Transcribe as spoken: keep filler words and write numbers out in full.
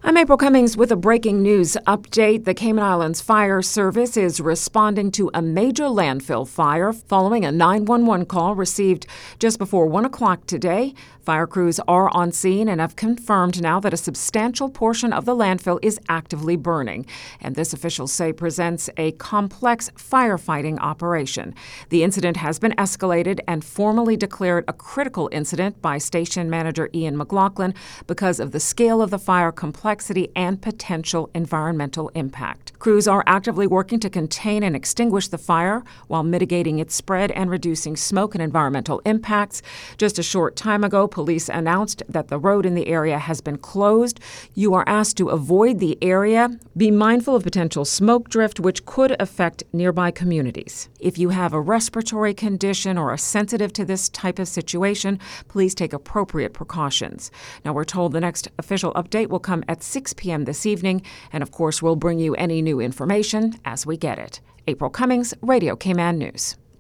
I'm April Cummings with a breaking news update. The Cayman Islands Fire Service is responding to a major landfill fire following a nine one one call received just before one o'clock today. Fire crews are on scene and have confirmed now that a substantial portion of the landfill is actively burning. And this, officials say, presents a complex firefighting operation. The incident has been escalated and formally declared a critical incident by Station Manager Ian McLaughlin because of the scale of the fire complexity and potential environmental impact. Crews are actively working to contain and extinguish the fire while mitigating its spread and reducing smoke and environmental impacts. Just a short time ago, police announced that the road in the area has been closed. You are asked to avoid the area. Be mindful of potential smoke drift, which could affect nearby communities. If you have a respiratory condition or are sensitive to this type of situation, please take appropriate precautions. Now, we're told the next official update will come at six p.m. this evening, and of course, we'll bring you any new information as we get it. April Cummings, Radio Cayman News.